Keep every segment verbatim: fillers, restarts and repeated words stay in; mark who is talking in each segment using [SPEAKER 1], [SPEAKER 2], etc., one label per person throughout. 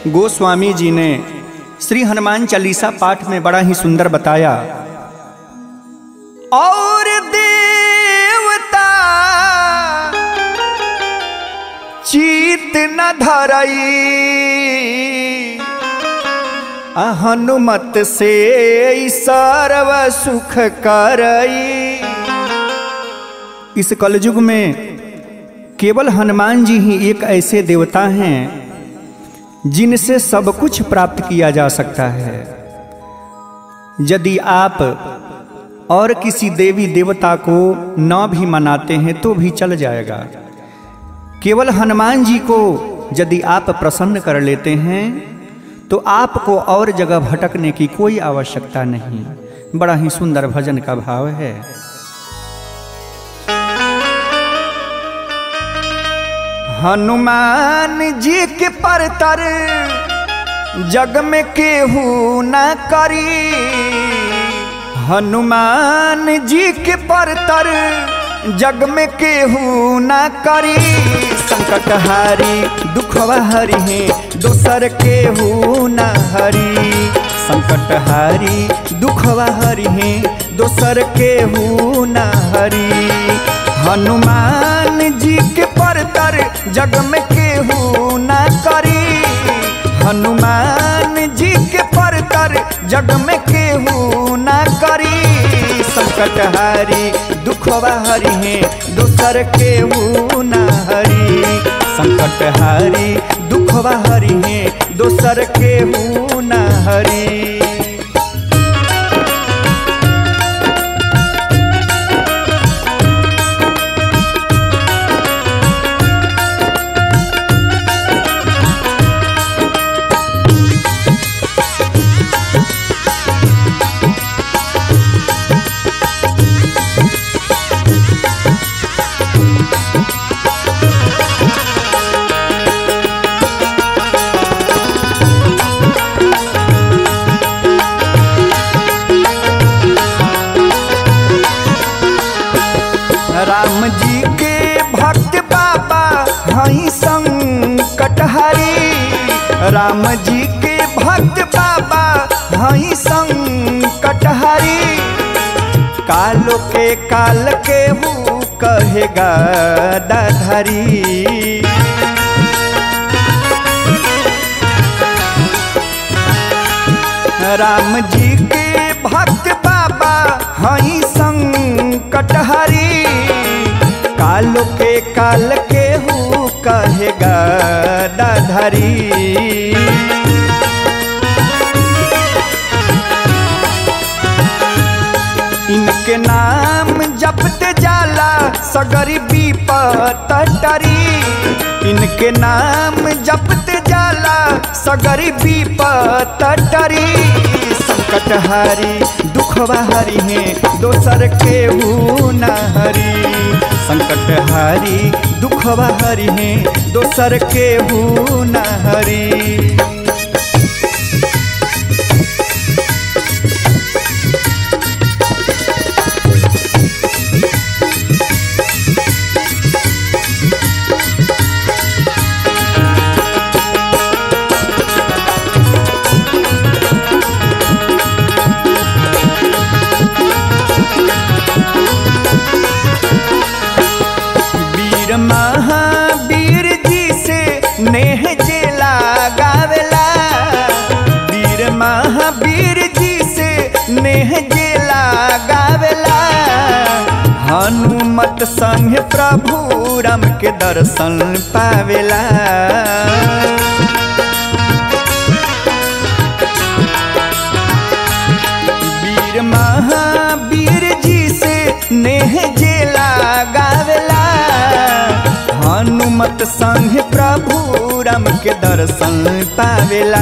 [SPEAKER 1] गोस्वामी जी ने श्री हनुमान चालीसा पाठ में बड़ा ही सुंदर बताया। और देवता चीत न धरई हनुमत से सर्व सुख करई। इस कलयुग में केवल हनुमान जी ही एक ऐसे देवता हैं जिनसे सब कुछ प्राप्त किया जा सकता है। यदि आप और किसी देवी देवता को न भी मनाते हैं तो भी चल जाएगा। केवल हनुमान जी को यदि आप प्रसन्न कर लेते हैं तो आपको और जगह भटकने की कोई आवश्यकता नहीं। बड़ा ही सुंदर भजन का भाव है। हनुमान जी के परतर जग में केहू न करी। हनुमान जी के परतर जग में केहू न करी। संकट हारी दुखवा हरि है दोसर केहू न हरी। संकट हारी दुखवा हरि है दोसर केहू न हरी। हनुमान जी के परतर जग में केहू न करी। हनुमान जी के परतर जग में केहू न करी। संकट हारी दुखवा हरि है दोसर केहू न हरी। संकट हारी दुखवा हरि है दोसर केहू न हरी। राम जी के भक्त बाबा हई संकट हरी। राम जी के भक्त बाबा हई संकट हरी। कालो के काल के हूँ कहेगा दाधरी। राम जी के भक्त बाबा हई संकट हरी। कालो के काल के हूँ कहेगा दाधरी। इनके नाम जपते जाला सगरी विपत टरी। इनके नाम जपते जाला सगरी विपत टरी। संकट हारी दुखवा हरि है दोसर केहू न हरी। संकट हारी दुखवा हरि है दोसर केहू न हरी। महावीर जी से नेह जे लगावेला। वीर महावीर जी से नेह जे लगावेला। हनुमत संग प्रभु राम के दर्शन पावेला। वीर महावीर जी से नेह जे लगावेला। हनुमत संग प्रभु राम के दर्शन पावेला।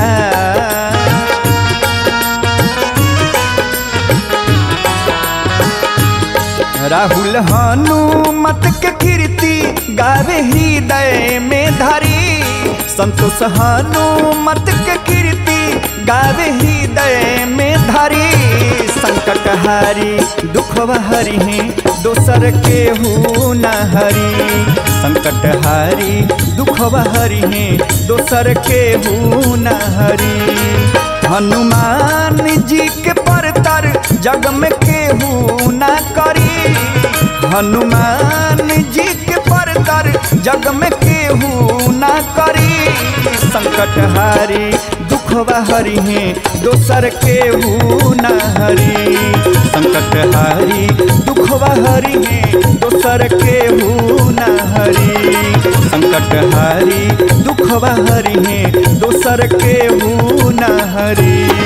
[SPEAKER 1] राहुल हनुमत के कीर्ति गावे हृदय में धरी। संतोष हनुमत के कीर्ति गावे हृदय में धरी संकट हारी दुखवा हरि है दोसर केहू न हरी संकट हारी दुखवा हरि है दोसर केहू न हरी हनुमान जी के परतर जग में केहू न करी हनुमान जी के परतर जग में केहू न करी संकट हारी दुखवा हरि है दोसर केहू न हरी संकट हारी दुखवा हरि है दोसर केहू न हरी संकट हारी दुखवा हरि है दोसर केहू न हरी।